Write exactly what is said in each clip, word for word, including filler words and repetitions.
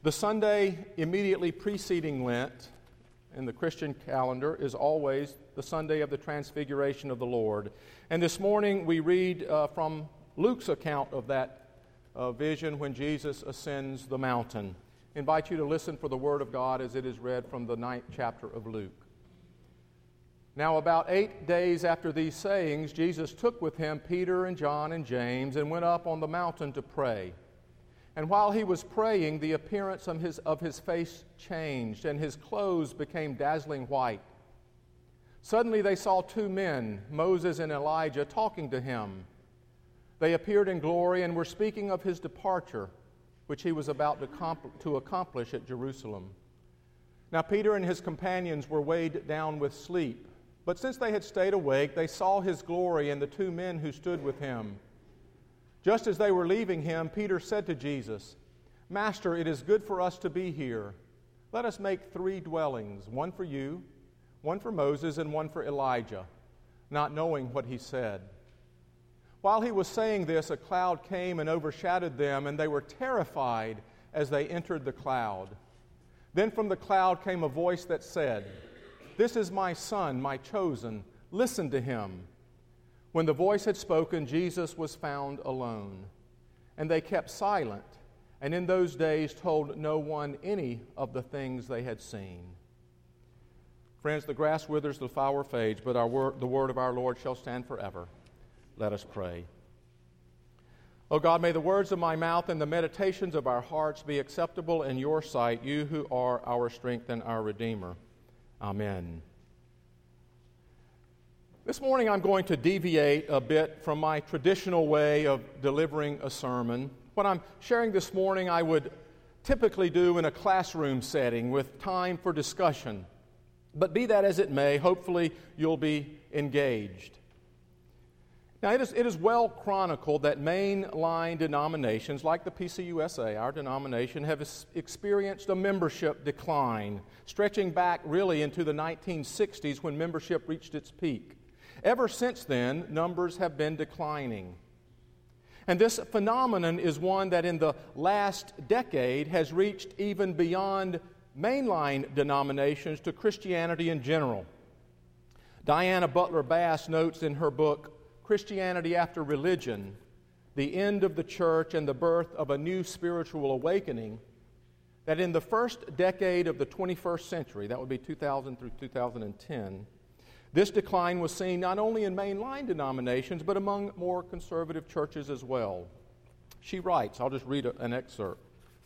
The Sunday immediately preceding Lent in the Christian calendar is always the Sunday of the Transfiguration of the Lord. And this morning we read uh, from Luke's account of that uh, vision when Jesus ascends the mountain. I invite you to listen for the Word of God as it is read from the ninth chapter of Luke. Now about eight days after these sayings, Jesus took with him Peter and John and James and went up on the mountain to pray. And while he was praying, the appearance of his, of his face changed, and his clothes became dazzling white. Suddenly they saw two men, Moses and Elijah, talking to him. They appeared in glory and were speaking of his departure, which he was about to, comp- to accomplish at Jerusalem. Now Peter and his companions were weighed down with sleep, but since they had stayed awake, they saw his glory and the two men who stood with him. Just as they were leaving him, Peter said to Jesus, "Master, it is good for us to be here. Let us make three dwellings, one for you, one for Moses, and one for Elijah," not knowing what he said. While he was saying this, a cloud came and overshadowed them, and they were terrified as they entered the cloud. Then from the cloud came a voice that said, "This is my Son, my chosen. Listen to him." When the voice had spoken, Jesus was found alone. And they kept silent, and in those days told no one any of the things they had seen. Friends, the grass withers, the flower fades, but our word, the word of our Lord shall stand forever. Let us pray. O God, may the words of my mouth and the meditations of our hearts be acceptable in your sight, you who are our strength and our Redeemer. Amen. This morning I'm going to deviate a bit from my traditional way of delivering a sermon. What I'm sharing this morning I would typically do in a classroom setting with time for discussion. But be that as it may, hopefully you'll be engaged. Now it is, it is well chronicled that mainline denominations like the P C U S A, our denomination, have experienced a membership decline, stretching back really into the nineteen sixties when membership reached its peak. Ever since then, numbers have been declining. And this phenomenon is one that in the last decade has reached even beyond mainline denominations to Christianity in general. Diana Butler Bass notes in her book, Christianity After Religion, The End of the Church and the Birth of a New Spiritual Awakening, that in the first decade of the twenty-first century, that would be two thousand through two thousand ten, this decline was seen not only in mainline denominations, but among more conservative churches as well. She writes, I'll just read a, an excerpt.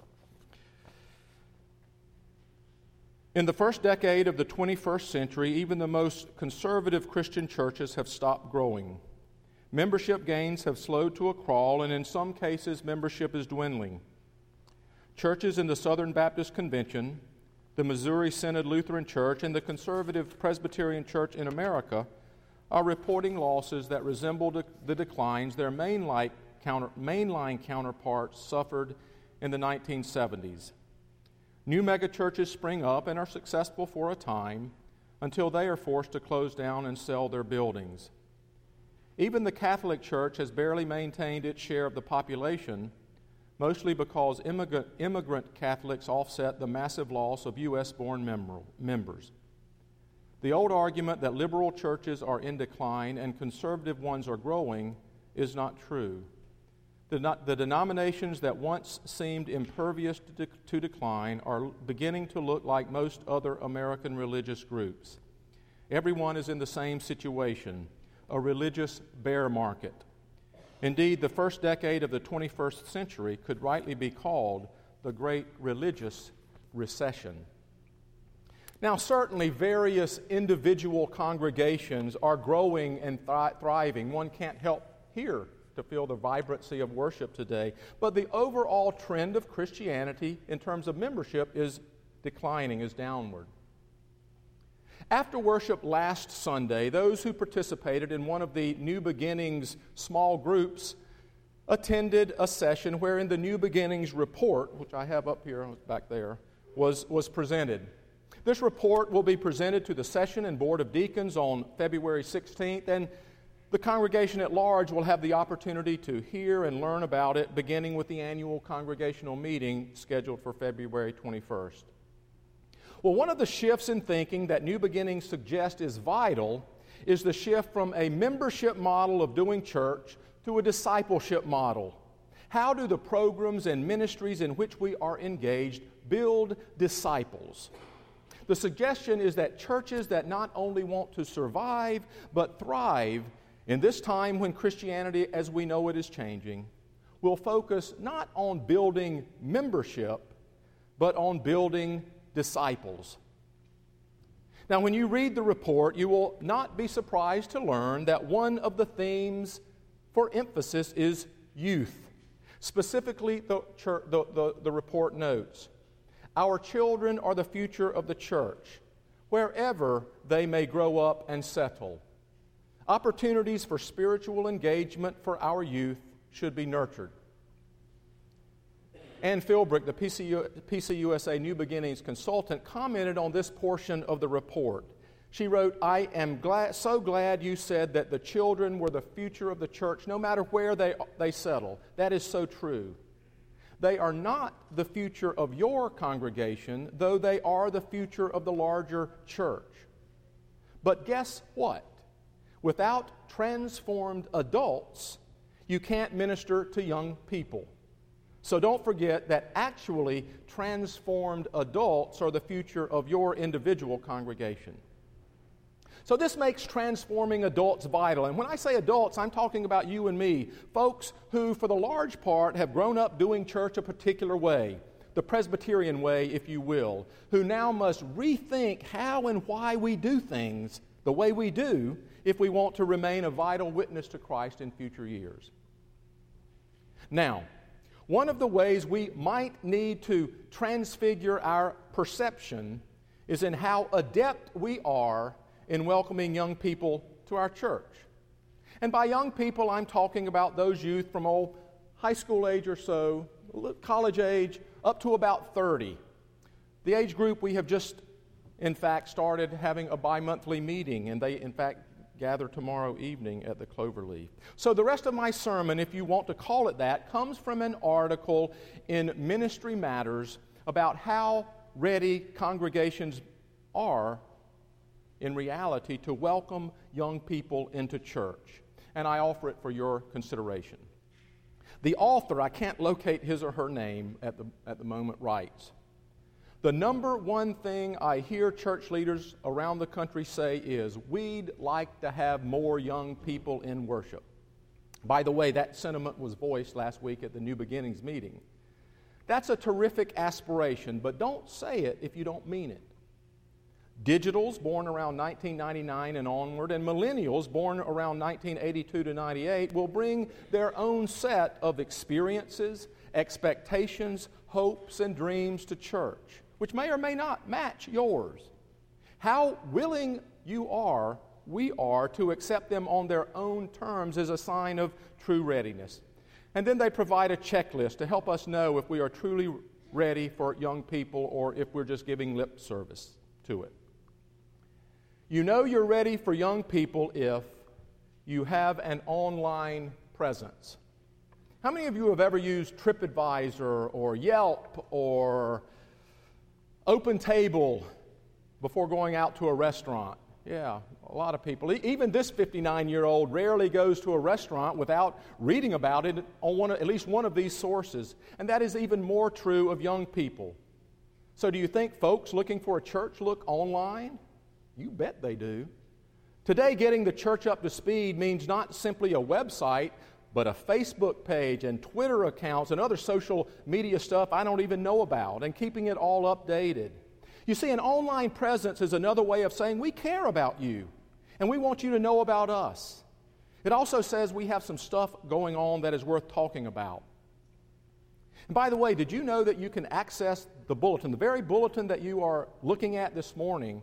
In the first decade of the twenty-first century, even the most conservative Christian churches have stopped growing. Membership gains have slowed to a crawl, and in some cases, membership is dwindling. Churches in the Southern Baptist Convention, the Missouri Synod Lutheran Church, and the Conservative Presbyterian Church in America are reporting losses that resemble the declines their mainline, counter, mainline counterparts suffered in the nineteen seventies. New megachurches spring up and are successful for a time until they are forced to close down and sell their buildings. Even the Catholic Church has barely maintained its share of the population, mostly because immigrant, immigrant Catholics offset the massive loss of U S-born member, members. The old argument that liberal churches are in decline and conservative ones are growing is not true. The, the denominations that once seemed impervious to, de, to decline are beginning to look like most other American religious groups. Everyone is in the same situation, a religious bear market. Indeed, the first decade of the twenty-first century could rightly be called the Great Religious Recession. Now, certainly various individual congregations are growing and th- thriving. One can't help here to feel the vibrancy of worship today. But the overall trend of Christianity in terms of membership is declining, is downward. After worship last Sunday, those who participated in one of the New Beginnings small groups attended a session wherein the New Beginnings report, which I have up here back there, was, was presented. This report will be presented to the session and Board of Deacons on February sixteenth, and The congregation at large will have the opportunity to hear and learn about it, beginning with the annual congregational meeting scheduled for February twenty-first. Well, one of the shifts in thinking that New Beginnings suggests is vital is the shift from a membership model of doing church to a discipleship model. How do the programs and ministries in which we are engaged build disciples? The suggestion is that churches that not only want to survive but thrive in this time when Christianity as we know it is changing will focus not on building membership but on building disciples. Now, when you read the report, you will not be surprised to learn that one of the themes for emphasis is youth. Specifically, the, church, the, the, the report notes, our children are the future of the church, wherever they may grow up and settle. Opportunities for spiritual engagement for our youth should be nurtured. Ann Philbrick, the P C U, P C U S A New Beginnings consultant, commented on this portion of the report. She wrote, I am glad, so glad you said that the children were the future of the church, no matter where they, they settle. That is so true. They are not the future of your congregation, though they are the future of the larger church. But guess what? Without transformed adults, you can't minister to young people. So don't forget that actually transformed adults are the future of your individual congregation. So this makes transforming adults vital. And when I say adults, I'm talking about you and me, folks who, for the large part, have grown up doing church a particular way, the Presbyterian way, if you will, who now must rethink how and why we do things the way we do if we want to remain a vital witness to Christ in future years. Now, one of the ways we might need to transfigure our perception is in how adept we are in welcoming young people to our church. And by young people, I'm talking about those youth from old high school age or so, college age, up to about thirty. The age group we have just, in fact, started having a bi-monthly meeting, and they, in fact, gather tomorrow evening at the Cloverleaf. So the rest of my sermon, if you want to call it that, comes from an article in Ministry Matters about how ready congregations are in reality to welcome young people into church. And I offer it for your consideration. The author, I can't locate his or her name at the, at the moment, writes, the number one thing I hear church leaders around the country say is, we'd like to have more young people in worship. By the way, that sentiment was voiced last week at the New Beginnings meeting. That's a terrific aspiration, but don't say it if you don't mean it. Digitals born around nineteen ninety-nine and onward, and millennials born around nineteen eighty-two to ninety-eight will bring their own set of experiences, expectations, hopes, and dreams to church, which may or may not match yours. How willing you are, we are, to accept them on their own terms is a sign of true readiness. And then they provide a checklist to help us know if we are truly ready for young people or if we're just giving lip service to it. You know you're ready for young people if you have an online presence. How many of you have ever used TripAdvisor or Yelp or OpenTable before going out to a restaurant? Yeah, a lot of people. Even this fifty-nine-year-old rarely goes to a restaurant without reading about it on one, at least one of these sources. And that is even more true of young people. So do you think folks looking for a church look online? You bet they do. Today, getting the church up to speed means not simply a website, but a Facebook page and Twitter accounts and other social media stuff I don't even know about, and keeping it all updated. You see, an online presence is another way of saying we care about you, and we want you to know about us. It also says we have some stuff going on that is worth talking about. And by the way, did you know that you can access the bulletin, the very bulletin that you are looking at this morning,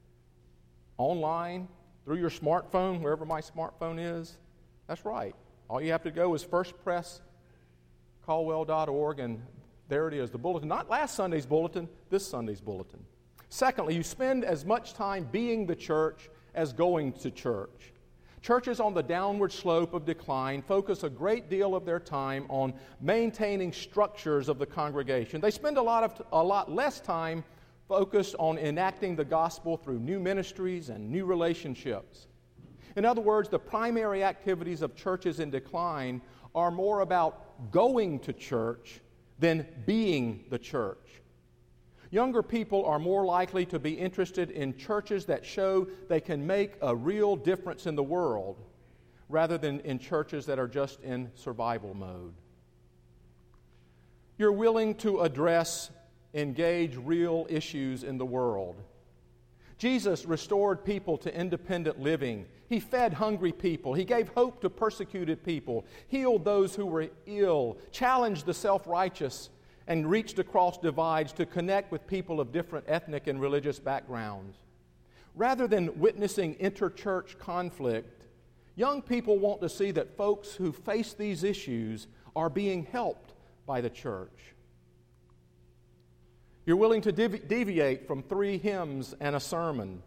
online, through your smartphone, wherever my smartphone is? That's right. All you have to go is first press caldwell dot org, and there it is, the bulletin. Not last Sunday's bulletin, this Sunday's bulletin. Secondly, you spend as much time being the church as going to church. Churches on the downward slope of decline focus a great deal of their time on maintaining structures of the congregation. They spend a lot of a lot less time focused on enacting the gospel through new ministries and new relationships. In other words, the primary activities of churches in decline are more about going to church than being the church. Younger people are more likely to be interested in churches that show they can make a real difference in the world rather than in churches that are just in survival mode. You're willing to address, engage real issues in the world. Jesus restored people to independent living. He fed hungry people. He gave hope to persecuted people, healed those who were ill, challenged the self-righteous, and reached across divides to connect with people of different ethnic and religious backgrounds. Rather than witnessing interchurch conflict, young people want to see that folks who face these issues are being helped by the church. You're willing to devi- deviate from three hymns and a sermon.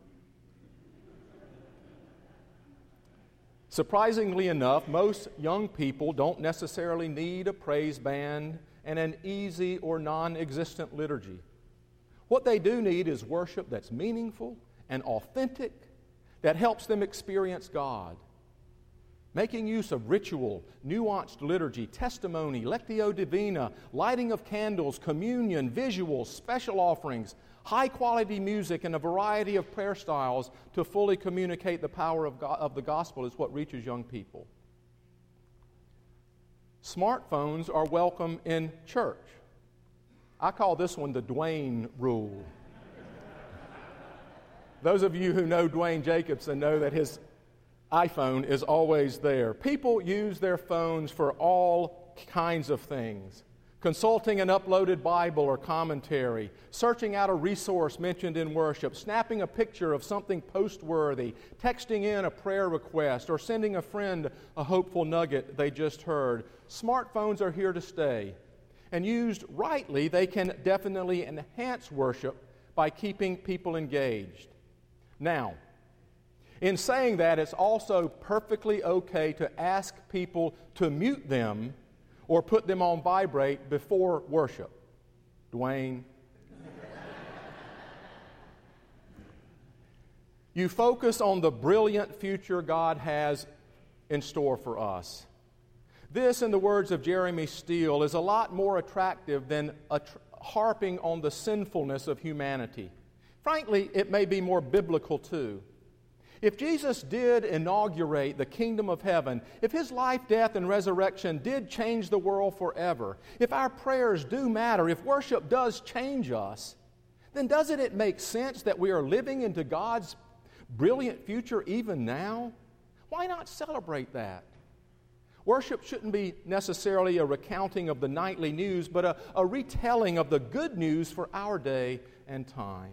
Surprisingly enough, most young people don't necessarily need a praise band and an easy or non-existent liturgy. What they do need is worship that's meaningful and authentic, that helps them experience God. Making use of ritual, nuanced liturgy, testimony, lectio divina, lighting of candles, communion, visuals, special offerings, high-quality music, and a variety of prayer styles to fully communicate the power of, God, of the gospel is what reaches young people. Smartphones are welcome in church. I call this one the Dwayne rule. Those of you who know Dwayne Jacobson know that his iPhone is always there. People use their phones for all kinds of things. Consulting an uploaded Bible or commentary, searching out a resource mentioned in worship, snapping a picture of something post-worthy, texting in a prayer request, or sending a friend a hopeful nugget they just heard. Smartphones are here to stay. And used rightly, they can definitely enhance worship by keeping people engaged. Now, in saying that, it's also perfectly okay to ask people to mute them or put them on vibrate before worship. Dwayne. You focus on the brilliant future God has in store for us. This, in the words of Jeremy Steele, is a lot more attractive than att- harping on the sinfulness of humanity. Frankly, it may be more biblical too. If Jesus did inaugurate the kingdom of heaven, if his life, death, and resurrection did change the world forever, if our prayers do matter, if worship does change us, then doesn't it make sense that we are living into God's brilliant future even now? Why not celebrate that? Worship shouldn't be necessarily a recounting of the nightly news, but a, a retelling of the good news for our day and time.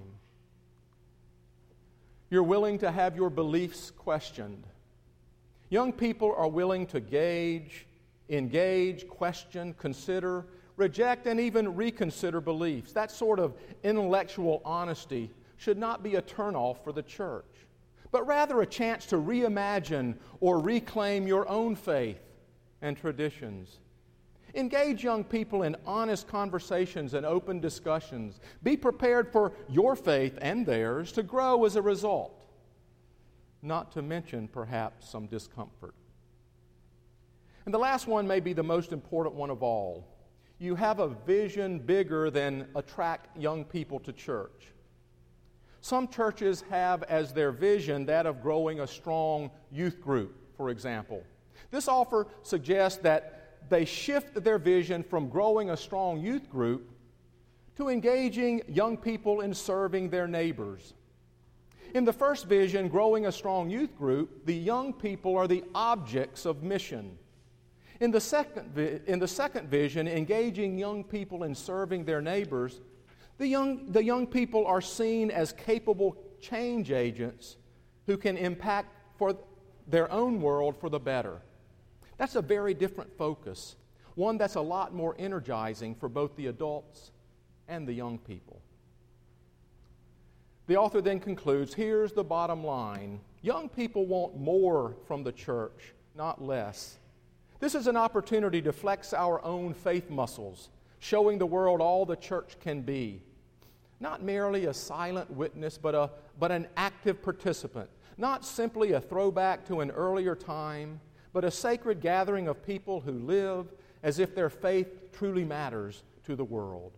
You're willing to have your beliefs questioned. Young people are willing to gauge, engage, question, consider, reject, and even reconsider beliefs. That sort of intellectual honesty should not be a turnoff for the church, but rather a chance to reimagine or reclaim your own faith and traditions. Engage young people in honest conversations and open discussions. Be prepared for your faith and theirs to grow as a result, not to mention perhaps some discomfort. And the last one may be the most important one of all. You have a vision bigger than attract young people to church. Some churches have as their vision that of growing a strong youth group, for example. This offer suggests that they shift their vision from growing a strong youth group to engaging young people in serving their neighbors. In the first vision, growing a strong youth group, the young people are the objects of mission. In the second, vi- in the second vision, engaging young people in serving their neighbors, the young, the young people are seen as capable change agents who can impact for their own world for the better. That's a very different focus, one that's a lot more energizing for both the adults and the young people. The author then concludes, here's the bottom line. Young people want more from the church, not less. This is an opportunity to flex our own faith muscles, showing the world all the church can be. Not merely a silent witness, but, a, but an active participant. Not simply a throwback to an earlier time, but a sacred gathering of people who live as if their faith truly matters to the world.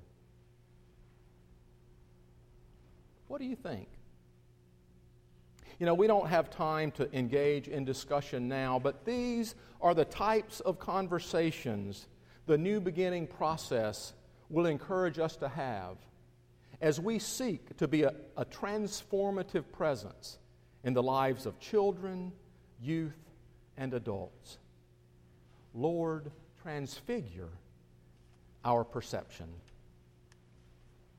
What do you think? You know, we don't have time to engage in discussion now, but these are the types of conversations the New Beginning process will encourage us to have as we seek to be a, a transformative presence in the lives of children, youth, and adults. Lord, transfigure our perception.